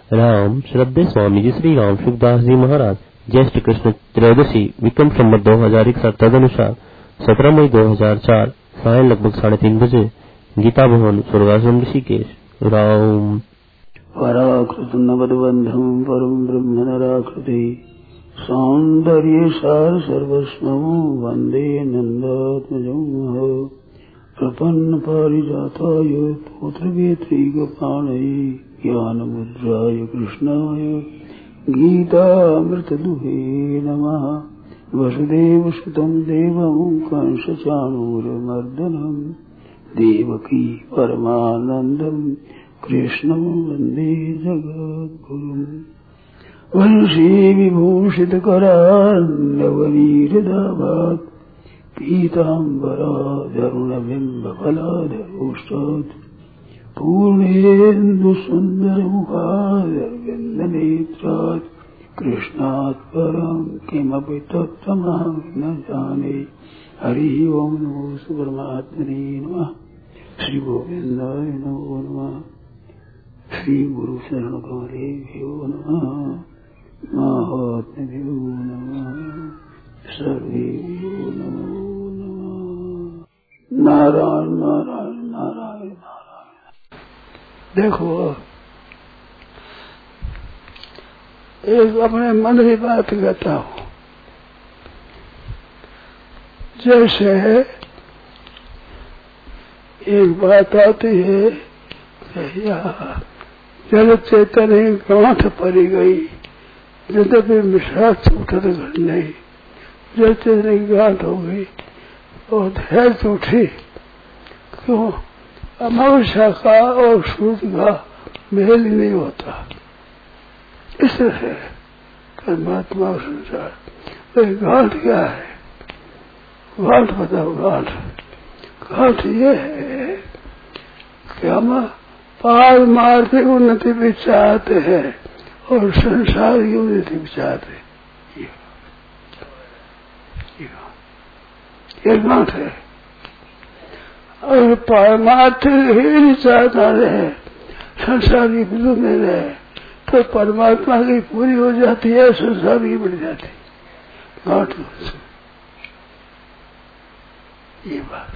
राम श्रद्धे स्वामी जी श्री राम सुखदास जी महाराज ज्येष्ठ कृष्ण त्रयोदशी विक्रम संवत 2061 तदनुसार 17 मई 2004 साय लगभग 3:30 बजे गीता भवन स्वर्गाश्रम ऋषिकेश। राम पराकृत नवदबंधम परम ब्रह्म नराकृति सौंदर्य सार सर्वस्वं वंदे नंदात्मजं प्रपन्न पारिजाताय पुत्रवेत्रैकपाणये ज्ञानमुद्राय कृष्णाय गीतामृतदुहे नमः। वसुदेवसुतं देवं कंसचाणूरमर्दनं देवकी परमानन्दं कृष्णं वन्दे जगद्गुरुम्। वंशी विभूषितकरान्नवनीरदाभात् पीताम्बराधरुणबिम्बफलाधरोष्टात् पूर्णेन्दुसुन्दरमुखादरविन्दनेत्रात् कृष्णात् परं किमपि तत्त्वमहं न जाने। हरिः ओं नमो परमात्मने नमः। श्री गोविन्दाय नमो नमः। श्री गुरु शरण कमलेभ्यो नमः। महात्म्यो नमः। सर्वेभ्यो नमो नमः। नारायण नारायण नारायण नारायण। देखो एक अपने मन की बात कहता हूँ। जैसे एक बात आती है जल चेतन ही गांठ पड़ी गई, यद्यपि मिश्रा छूटत घर नहीं। जल चेतन की गांठ हो गई और धैर्य उठी। क्यों? अमावस्या का और सूर्य का मेल ही नहीं होता। इस तरह से परमात्मा और संसार तो गांठ क्या है? गांठ बताओ। गांठ ये है कि हम पारमार्थिक उन्नति भी चाहते हैं और संसार की उन्नति भी चाहते हैं। ये गांठ है। और पारमार्थिक ही चाहता रहे, संसार की विरुद्ध में रहे, तो परमात्मा की पूरी हो जाती है, संसार की बढ़ जाती है। गांठ ये बात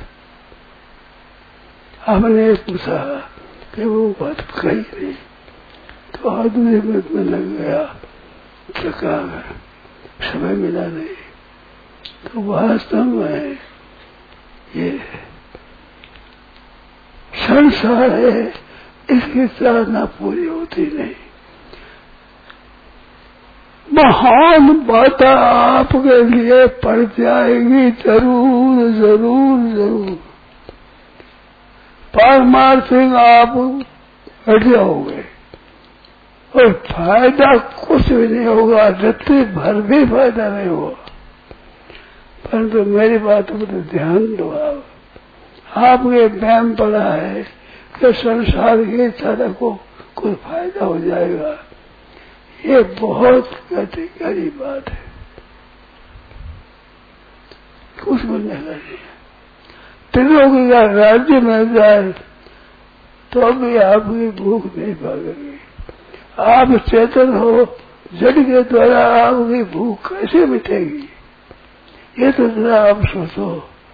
हमने पूछा कि वो बात कही नहीं, तो आदमी में लग गया, थका गया, समय मिला नहीं। तो वास्तव में ये संसार है, इसकी साधना पूरी होती नहीं। महान बात आपके लिए पड़ जाएगी, जरूर जरूर जरूर। पारमार्थिक आप हट जाओगे और फायदा कुछ भी नहीं होगा, रत्ती भर भी फायदा नहीं होगा। परंतु मेरी बात पर ध्यान दो। आपके वहम पड़ा है कि संसार की तरह को कोई फायदा हो जाएगा। ये बहुत गहरी बात है, कुछ बनने लगी। त्रिलोकी का राज्य मिल जाए तो भी आपकी भूख नहीं भागेगी। आप चेतन हो, जड़ के द्वारा आपकी भूख कैसे मिटेगी? ये तो जरा आप सोचो।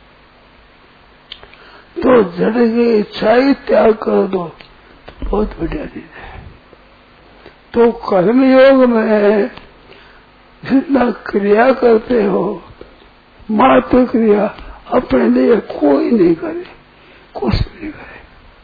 तो जड़ की इच्छा ही त्याग कर दो तो बहुत बढ़िया चीज है। तो कर्मयोग में जितना क्रिया करते हो, मात्र क्रिया अपने लिए कोई नहीं करे, कुछ नहीं करे।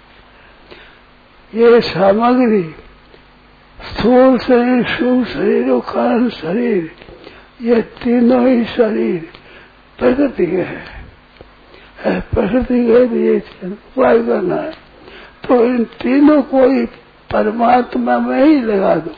ये सामग्री स्थूल शरीर, सूक्ष्म शरीर और कारण शरीर, ये तीनों ही शरीर प्रकृति के है। प्रकृति के लिए उपाय करना है, तो इन तीनों को ही परमात्मा में ही लगा दो।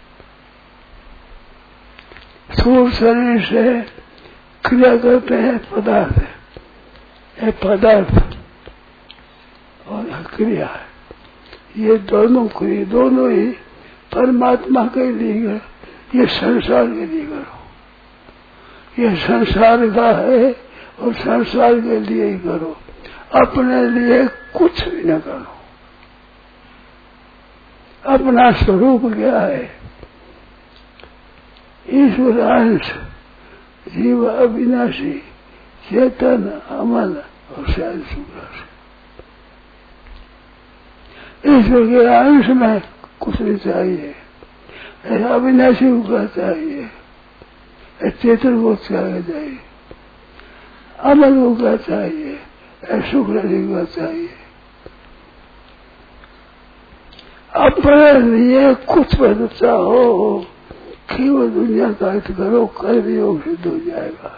स्थूल शरीर से क्रिया करते हैं पदार्थ, ये पदार्थ और क्रिया है, ये दोनों क्रिया दोनों ही परमात्मा के लिए, ये संसार के लिए करो। ये संसार का है और संसार के लिए ही करो, अपने लिए कुछ भी न करो। अपना स्वरूप क्या है? ईश्वर अंश, जीव अविनाशी, चेतन, अमल और शायद सुग्रास। ईश्वर के अंश में कुछ नहीं चाहिए, अविनाशी को चाहिए, चेतन को चाहिए, अमल को क्या चाहिए, शुक्रासी को चाहिए। अपने लिए कुछ मत चाहो कि वो दुनिया का हित करो, कर्म योग सिद्ध हो जाएगा।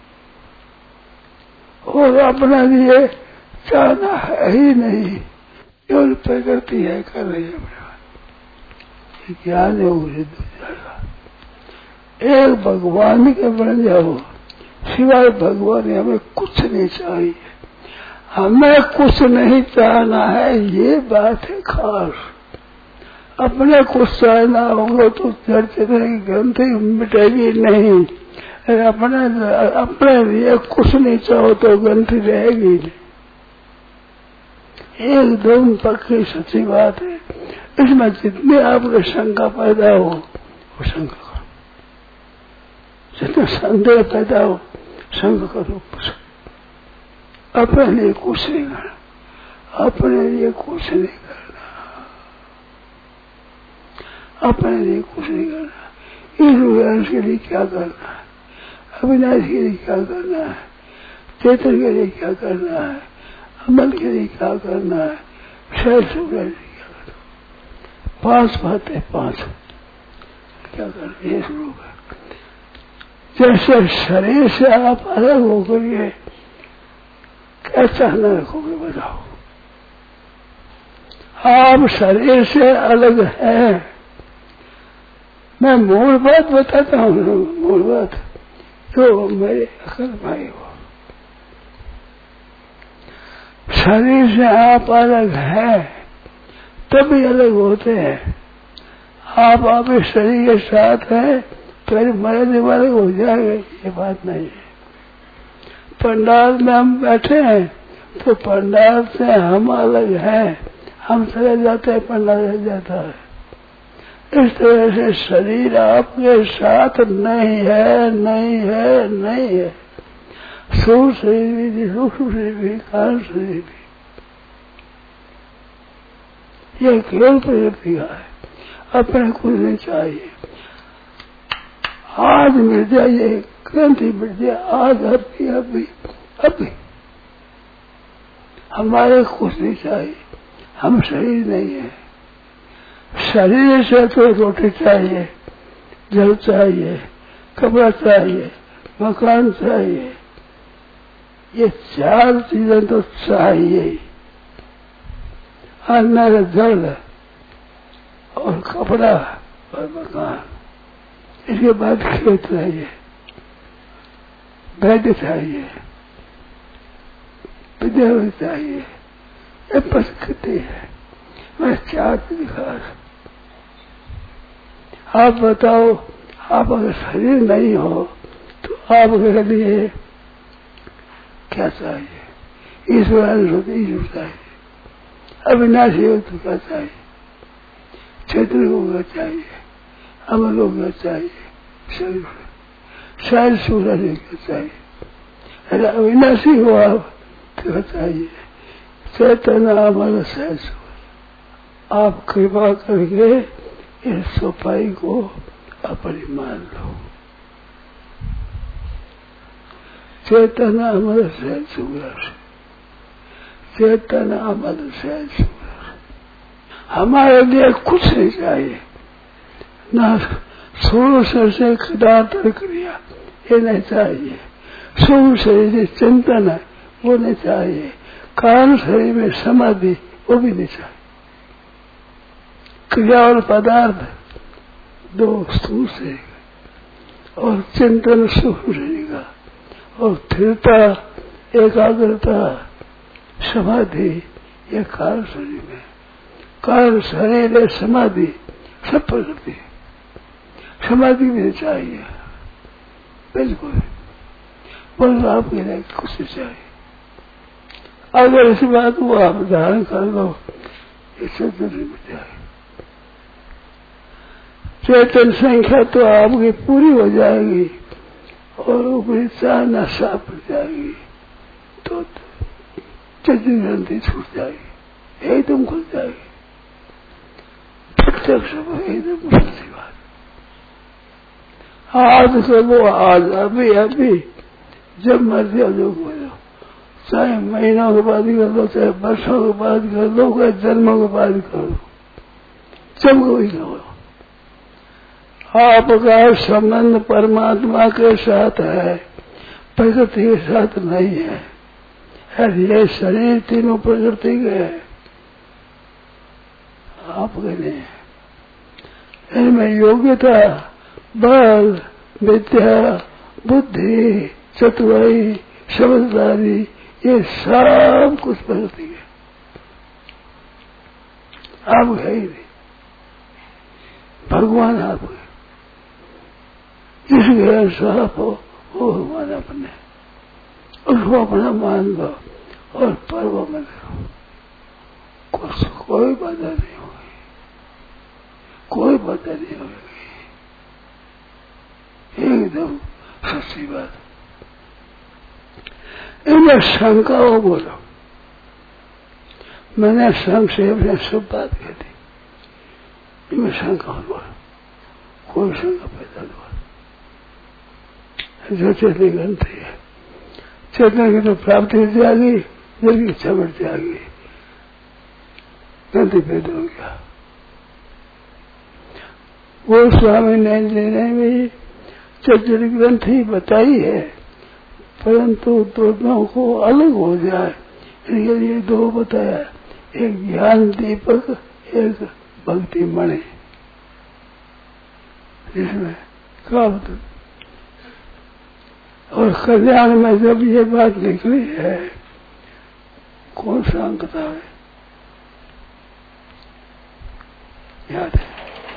और अपने लिए चाहना है ही नहीं, केवल प्रकृति है कर रही है अपने ज्ञान योग सिद्ध हो जाएगा। एक भगवान के बन जाओ, सिवाय भगवान हमें कुछ नहीं चाहिए। हमें कुछ नहीं चाहना है, ये बात है खास। अपने कुछ चाहना होगा तो चर्चा की ग्रंथि मिटेगी नहीं। अपने लिए कुछ नहीं चाहो तो ग्रंथि रहेगी नहीं। एकदम पक्की सच्ची बात है। इसमें जितनी आपको शंका पैदा हो वो शंका करो, जितने संदेह पैदा हो शंका करो। अपने लिए कुछ नहीं करना, अपने लिए कुछ नहीं करना, अपने लिए कुछ नहीं करना। ईश्वर के लिए क्या करना है, अविनाश के लिए क्या करना है, चेतन के लिए क्या करना है, अमल के लिए क्या करना है, शायद सुग्रास के लिए क्या करना। 5 बातें, 5 क्या करना, ये शुरू है। जैसे शरीर से आप अलग होकर के क्या चाहना रखोगे बताओ? आप शरीर से अलग हैं। मैं मूल बात बताता हूँ, मूल बात जो मेरे अकल में आई हो। शरीर से आप अलग हैं तभी अलग होते हैं। आप इस शरीर के साथ हैं फिर मरने वाले हो जाएंगे, ये बात नहीं है। पंडाल में हम बैठे हैं तो पंडाल से हम अलग हैं, हम चले जाते हैं, पंडाल रह जाता है। इस तरह से शरीर आपके साथ नहीं है, नहीं है, नहीं है। सूक्ष्म शरीर भी, सूक्ष्म शरीर भी, कारण शरीर भी, ये केवल प्रकृति का है। अपने कुछ नहीं चाहिए। आज मिल जाए, ग्रंथि मिल जाए, आज अभी हमारे कुछ नहीं चाहिए। हम शरीर नहीं है। शरीर से तो रोटी चाहिए, जल चाहिए, कपड़ा चाहिए, मकान चाहिए, ये 4 चीजें तो चाहिए। अन्न, जल और कपड़ा और मकान। इसके बाद खेत चाहिए, बेड चाहिए, विद्यालय चाहिए। ये प्रकृति है। मैं 4 दिखा। आप बताओ, आप अगर शरीर नहीं हो तो आपके लिए क्या चाहिए? ईश्वर चाहिए, अविनाशी हो तो क्या चाहिए? क्षेत्र होगा चाहिए, अमल होगा चाहिए, शायद सूरज होगा चाहिए। अरे अविनाशी हो आप तो क्या चाहिए? चेतन, अमल, शायद सूरज। आप कृपा करके इस सफाई को अपनी मान लो। चेतन, अमल, शायद सूरज, चेतन, अमल, शायद सूरज। हमारे लिए कुछ नहीं चाहिए, ना सूर्य से खदातर क्रिया ये नहीं चाहिए। सूर्य शरीर चिंतन है वो नहीं चाहिए। कारण शरीर में समाधि वो भी नहीं चाहिए। क्रिया और पदार्थ 2 स्थूल से और चिंतन सूक्ष्म शरीर का, और स्थिरता, एकाग्रता, समाधि ये कारण शरीर में। कारण शरीर है, समाधि सब प्रकृति। समाधि भी चाहिए बिल्कुल, बस आपके लिए कुछ चाहिए। अगर इस बात को आप धारण कर लो, इससे दूरी मिट जाए। चेतन संख्या तो आपकी पूरी हो जाएगी और ऊपरी चाहना साफ हो जाएगी तो चेतन ग्रंथि छूट जाएगी, एकदम खुल जाएगी। प्रत्यक्ष एकदम सच्ची बात। आज करो, आज अभी अभी जब मर्जी जो बोलो, चाहे महीनों के बाद कर लो, चाहे वर्षों के बाद कर लो, चाहे जन्मों के बाद कर लो, जब कोई करो। आपका संबंध परमात्मा के साथ है, प्रकृति के साथ नहीं है। ये शरीर तीनों प्रकृति के है, आपके नहीं। इनमें योग्यता, बल, विद्या, बुद्धि, चतुराई, समझदारी, ये सब कुछ प्रकृति है, आप है ही नहीं। भगवान आप है, जिसके ऐसा आप हो वो भगवान अपने, उसको अपना मान लो और पर्व में करो, कोई बाधा नहीं होगी, कोई बाधा नहीं होगी, एकदम सच्ची बात। इनमें शंका हो बोलो, मैंने संक्षेप में सब बात कह दी, इनमें शंका हो बोलो, कोई शंका पैदा नहीं। जो चेतन ग्रंथि है, चेतन की तो प्राप्ति जाएगी, जब इच्छा बढ़ जाएगी, ग्रंथि पैदा हो गया। वो स्वामी ने भी चेतन ग्रंथि बताई है, परंतु दोनों को अलग हो जाए इनके लिए दो बताया, एक ज्ञान दीपक, एक भक्ति मणि, जिसमें काव्य और कल्याण में जब ये बात निकली है, कौन सा अंक था याद है?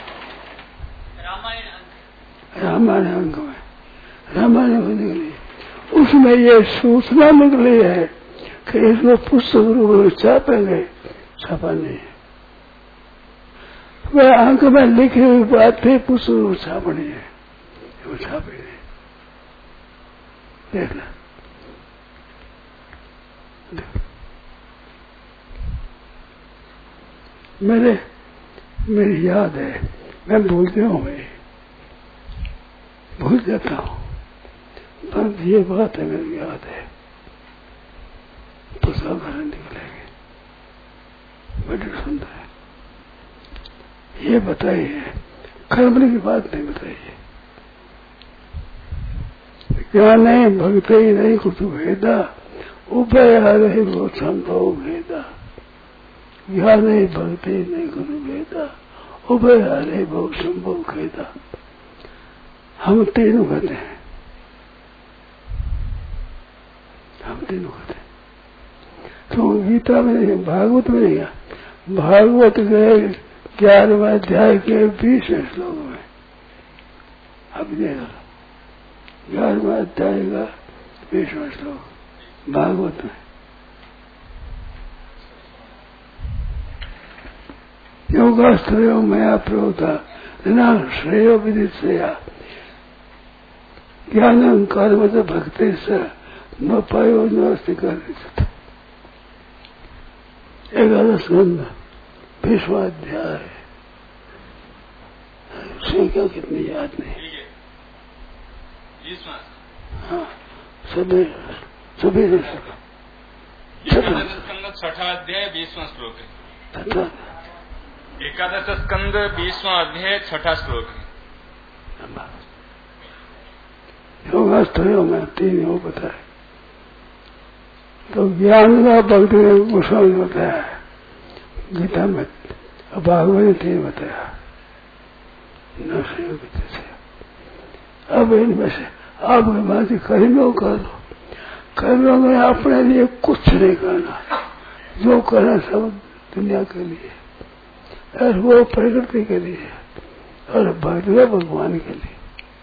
रामायण अंक में, रामायण में निकली, उसमें ये सूचना निकली है कि इसमें पुस्तक रूप में छापेंगे, छापा नहीं है। वह अंक में लिखी हुई बात थी, पुस्तक रूप छापनी है, वो छापे नहीं। देखना, मेरी याद है, मैं भूलती हूँ, मैं भूल जाता हूँ, पर ये बात है मेरी याद है, पुस्तक घर निकलेंगे, बड़ी सुंदर है। ये बताई है, कर्मणी की बात नहीं बताई है। ज्ञान नहीं, भक्ति नहीं, कुछ भेदा, उभय हरे वो संभव भेदा। ज्ञान नहीं, भक्ति नहीं, कुछ भेदा, उभय हरे वो संभव भेदा। हम तीनों कहते हैं, हम तीनों कहते हैं। तो गीता में नहीं, भागवत में नहीं, भागवत के 11वें अध्याय के 20वें श्लोक में, अब देखो 11वें अध्याय का 20वां श्लोक भागवत में, योगाश्रयो मया प्रोता न श्रेयो विदित्या ज्ञानं कर्म च भक्ति से न पायो नास्ति कर्म। 11 स्कंद 20वां अध्याय, संख्या कितनी याद नहीं, हाँ सभी 6ठा अध्याय 20वां श्लोक है। एकादश स्कंद 20वां अध्याय 6ठा श्लोक है। योगाश्रयों में 3 हो बताए, तो ज्ञान का भक्ति में कुशल बताया गीता में, भागवत ने 3 बताया, न से। अब इनमें से आपके बात कर्मों कर लो, कर्मों में अपने लिए कुछ नहीं करना, जो करना सब दुनिया के लिए और वो प्रकृति के लिए और भगवान भगवान के लिए।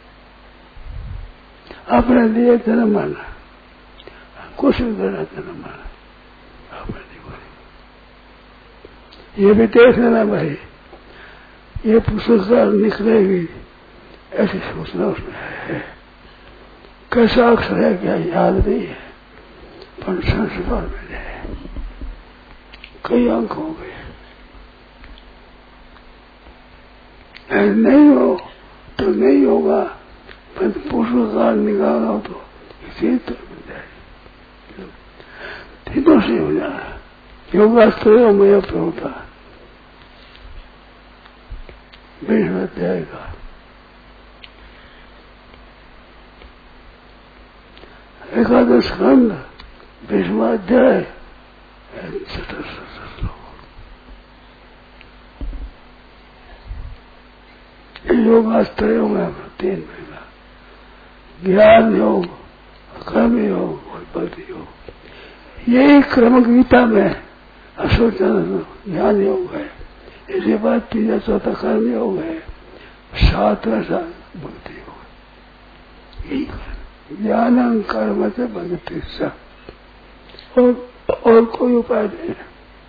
अपने लिए जन्म माना, कुछ भी करना जन्म माना, अपने लिए बोले। ये भी देख लेना भाई, ये पुस्तक निकलेगी ऐसी सूचना उसमें है। कैसा अक्षर है क्या याद नहीं है, पर संस्कार में है, कई अंक हो गए। नहीं हो तो नहीं होगा, पर पुस्तक निकाला हो तो इसी तरह मिल जाएगी। तीनों से हो जाए योगास्त्र में होता विश्वाध्याय का एकादश खंड 20वां अध्याय 77 श्लोक। योगास्त्रों में 3 महीना ज्ञान योग, कर्म योग और भक्ति योग। यही क्रम गीता में अशोचन ज्ञान योग है, इसके बाद 3 चौथा कर्म योग है, 7वां भक्ति योग। यही ज्ञान कर्म से भक्ति सा और कोई उपाय नहीं है।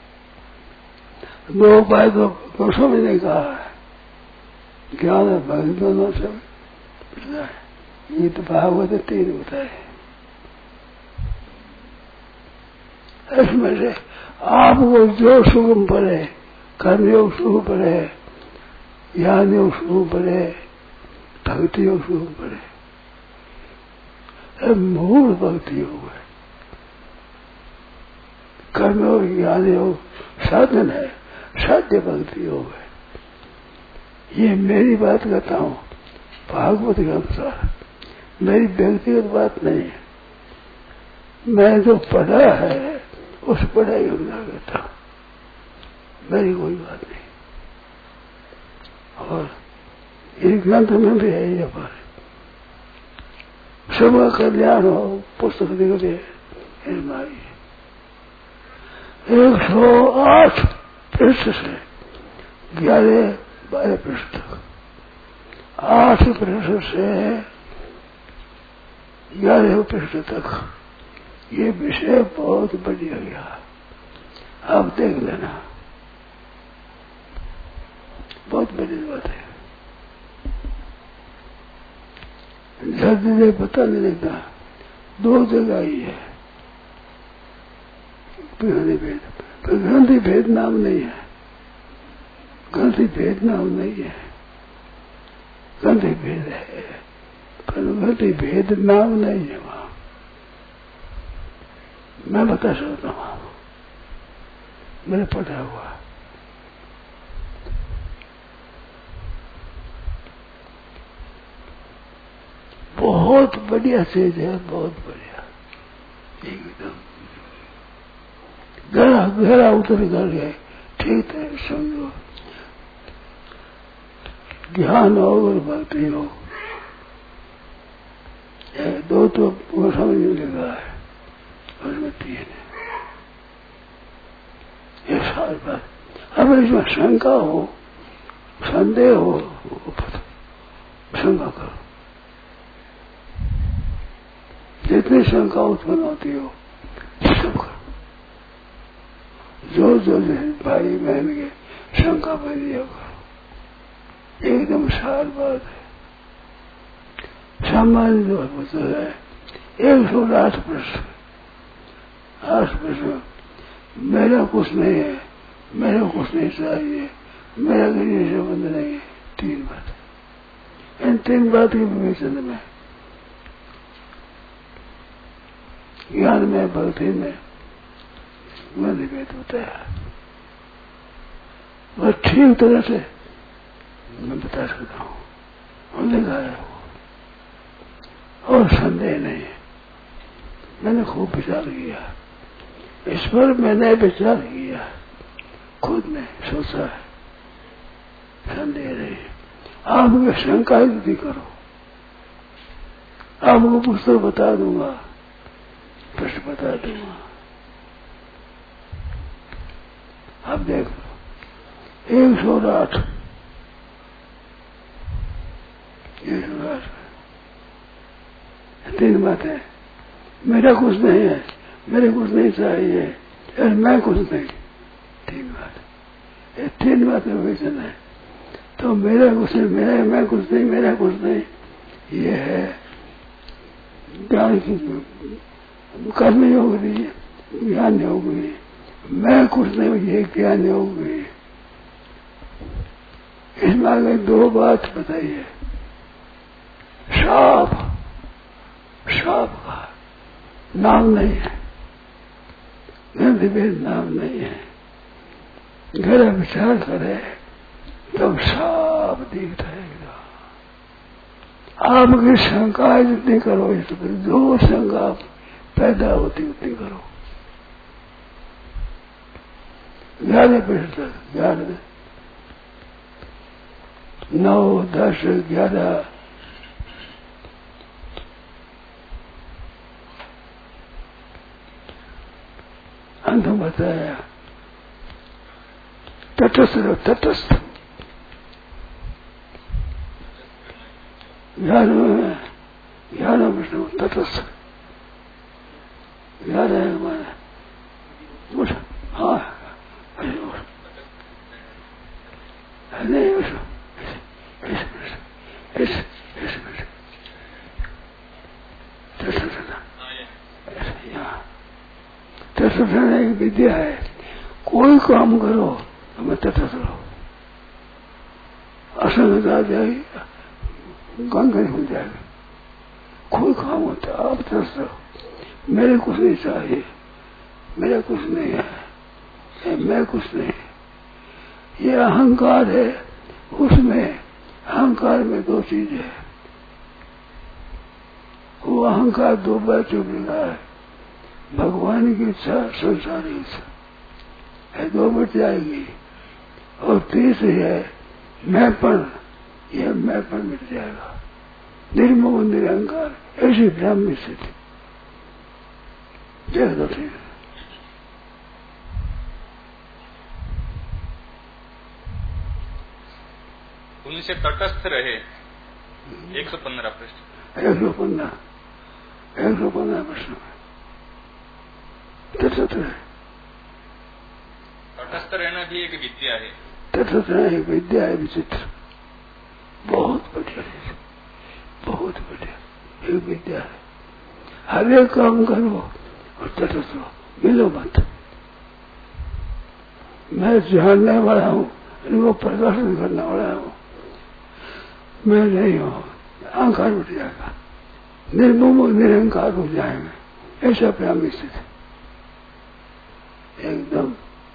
2 उपाय तो दोषों में नहीं कहा है, ज्ञान और भक्ति दोनों से ये तो भागवत 3 बताए। इसमें से आपको जो सुगम पड़े, कर्मयोग सुगम पड़े, ज्ञान योग सुगम पड़े, भक्ति योग सुगम पड़े, मूल भक्ति योग है। कर्म योग ज्ञान योग साधन है, साध्य भक्ति योग है। ये मेरी बात कहता हूँ भागवत के अनुसार, मेरी व्यक्तिगत बात नहीं है। मैं जो पढ़ा है उस पढ़ाई अनुसार कहता हूँ, मेरी कोई बात नहीं। और इस ग्रंथ में भी है ये बात, सबका कल्याण हो पुस्तक निकले 108 पृष्ठ से 11-12 पृष्ठ तक, 8 पृष्ठ से 11 पृष्ठ तक ये विषय बहुत बढ़िया गया। आप देख लेना, बहुत बड़ी बात है। जल्दी से पता नहीं लगता, 2 जगह ही है ग्रंथि भेद। तो ग्रंथि भेद नाम नहीं है, ग्रंथि भेद नाम नहीं है, ग्रंथि भेद है पर ग्रंथि भेद नाम नहीं है। वहां मैं बता सकता हूँ, मैंने पढ़ा हुआ। बहुत बढ़िया चीज है, बहुत बढ़िया, एकदम गहरा गहरा उतर कर गए। ठीक है, समझो ज्ञान हो और भक्ति हो, 2 तो वो समझ में लगा है, उसमें 3 है। ये सारी बात। अब इसमें शंका हो, संदेह हो, शंका करो। जितनी शंका उत्पन्न होती हो सब करो। जो भाई बहन के शंका पैदा करो, एकदम सार बात है। सामान्य जो है 108 प्रश्न, 8 प्रश्न। मेरा कुछ नहीं है, मेरा कुछ नहीं चाहिए, मेरा किसी से संबंध नहीं है, 3 बात। इन 3 बात के विवेचन में, ज्ञान में, भक्ति में भेद होता है। वह ठीक तरह से मैं बता सकता हूँ, और लिखा है और संदेह नहीं है। मैंने खूब विचार किया इस पर, मैंने विचार किया, खुद ने सोचा है, संदेह नहीं। आपको शंका यदि करो, आपको पुस्तक बता दूंगा, प्रश्न बता दूंगा, आप देख लो। 108 3 बातें। मेरा कुछ नहीं है, मेरे कुछ नहीं चाहिए, और मैं कुछ नहीं, 3 बात। ये 3 बातें विवेचन है। तो मेरा कुछ नहीं, मैं कुछ नहीं, मेरा कुछ नहीं, ये है ज्ञान की कर्म योग नहीं, ज्ञान योग नहीं। मैं कुछ नहीं, ये ज्ञान योग नहीं। इसमें आगे दो बात बताइए। साप का नाम नहीं है, ग्रंथ भेद नाम नहीं है। गहरा विचार करे तब साफ दिखता है। आपकी शंका जितनी करो, इस पर जो शंका पैदा होती उतनी करो। 11% 11, 9, 10, 11 अंत बताया। तटस्थ रहो, तटस्थ। 11 प्रश्न तटस्थ। 11 है हमारा। हाँ नहीं, तटस्थ एक विद्या है। कोई काम करो हमें तटस्थ रहो। असंगता आ जाएगी, गंगा हो जाएगा। कोई काम होता है आप तटस्थ रहो। मेरे कुछ नहीं चाहिए, मेरा कुछ नहीं है, मैं कुछ नहीं। ये अहंकार है, उसमें अहंकार में दो चीजें है। वो अहंकार दो बार चुप रहा है, भगवान की इच्छा, संसार की इच्छा है, दो मिट जाएगी। और तीसरी है मैंपन, यह मैंपन मिट जाएगा। निर्मोह निरंकार, ऐसी ब्राह्मी स्थिति देख दो। ठीक उनसे तटस्थ रहे। 115 प्रश्न। 115 प्रश्न तटस्थ रहे। तटस्थ रहना भी एक विद्या है। तटस्थ रहना एक विद्या है, विचित्र, बहुत बढ़िया, बहुत बढ़िया एक विद्या है। हर एक काम करो और तटस्थ रहो, मिलो मत। मैं जानने वाला हूँ, इनको प्रदर्शन करने वाला हूँ, मैं नहीं हूँ। अहंकार उठ जाएगा, निर्मोह निरंकार हो जाएंगे। ऐसा ब्राह्मी स्थिति एकदम,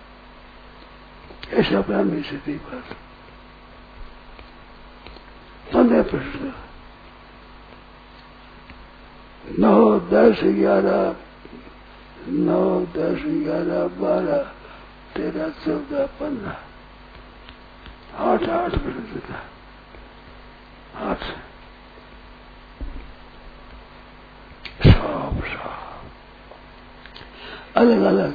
ऐसा ब्राह्मी स्थिति पर 15 प्रश्न। 9, 10, 11, 9, 10, 11, 12, 13, 14, 15, 8 प्रश्न था। 8 सब अलग अलग।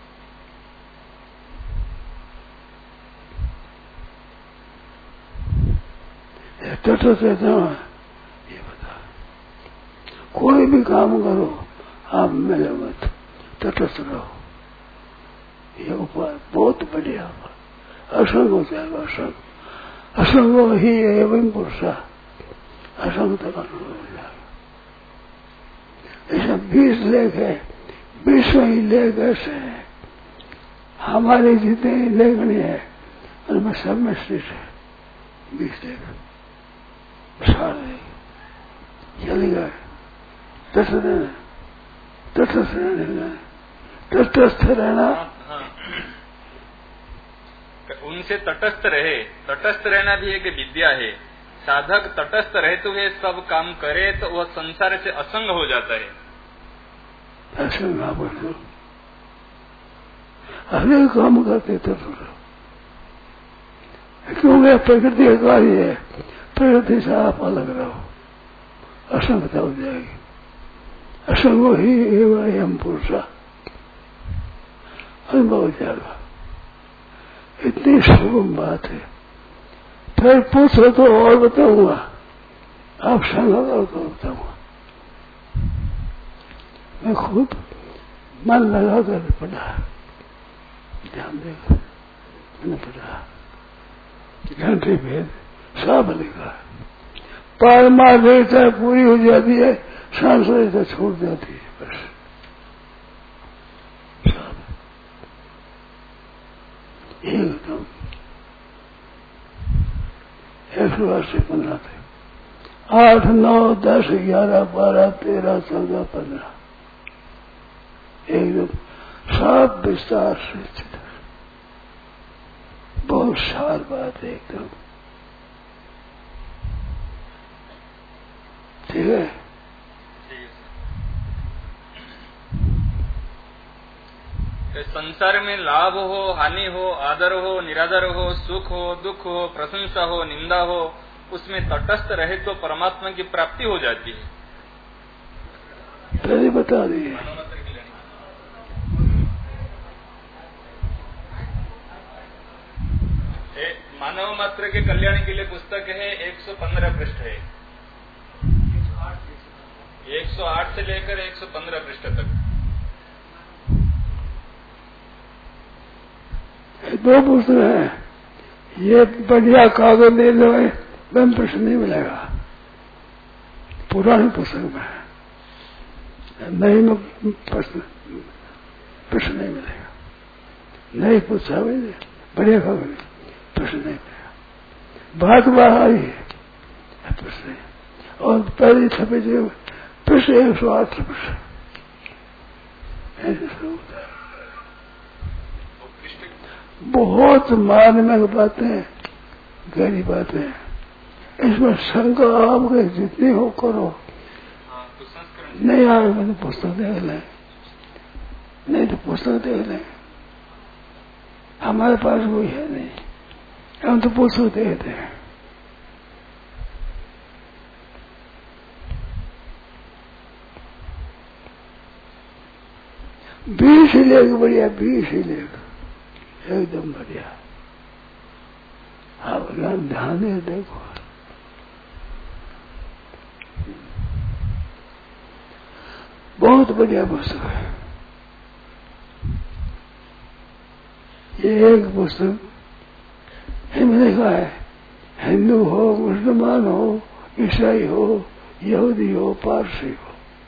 तटस्थ रहता है, ये बता। कोई भी काम करो आप मिले मत, तटस्थ रहो। ये उपाय बहुत बढ़िया उपाय। असंग हो जाएगा, असंग। असंग ही एवं पुरुषा, असंग तक अनुभव हो जाएगा। ऐसा 20 लेख है, 20 ही लेख ऐसे है। हमारे जितने लेखनी है उनमें सब में श्रेष्ठ है। 20 लेख सारे चले गए। तटस्थ रहना। उनसे तटस्थ रहे। तटस्थ रहना भी एक विद्या है। साधक तटस्थ रहते हुए सब काम करे तो वह संसार से असंग हो जाता है। असंग हर काम करते तटस्थ, क्योंकि प्रकृति का कार्य है। प्रकृति से आप अलग रहो, असंगता हो जाएगी। असंग ही एवं पुरुषा, अनुभव हो जाएगा। इतनी सुगम बात है। फिर पूछो तो और बताऊंगा, आप संग करो तो बताऊंगा। मैं खुद मन लगा कर पढ़ा, ध्यान देकर मैंने पढ़ा। घंटे भेद साफ लिखा है। पारमार्थिकता पूरी हो जाती है, सांसारिकता छूट जाती है, बस एकदम 180 15 थे, 8 9 10 11 12 13 14 15 एकदम साफ विस्तार से चित्र, बहुत सार बात है एकदम। ठीक है, संसार में लाभ हो, हानि हो, आदर हो, निरादर हो, सुख हो, दुख हो, प्रशंसा हो, निंदा हो, उसमें तटस्थ रहे तो परमात्मा की प्राप्ति हो जाती है। पहले बता दिए। मानव मात्र के कल्याण के लिए पुस्तक है, 115 पृष्ठ है, 108 से लेकर 115 पृष्ठ तक। 2 पुस्तक है, ये बढ़िया कागज ले लो, एकदम प्रश्न नहीं मिलेगा पुरानी पुस्तक में, नई में प्रश्न नहीं मिलेगा। नई पुस्तक में बढ़िया कागज प्रश्न नहीं मिलेगा, बात बाहर आई है प्रश्न, और पहले छपे जो प्रश्न 108 प्रश्न बहुत मार्मिक बातें, गहरी बातें, इसमें शंका आपके जितनी हो करो। नहीं आए मैंने पुस्तक देख लें, नहीं तो पुस्तक देख लें, हमारे पास कोई है नहीं, हम तो पुस्तक देखते हैं। बीस ही लेख बढ़िया, 20 ही लेख एकदम बढ़िया। आप ध्यान दे देखो, बहुत बढ़िया पुस्तक है ये। एक पुस्तक मैंने लिखा है, हिंदू हो, मुसलमान हो, ईसाई हो, यहूदी हो, पारसी हो,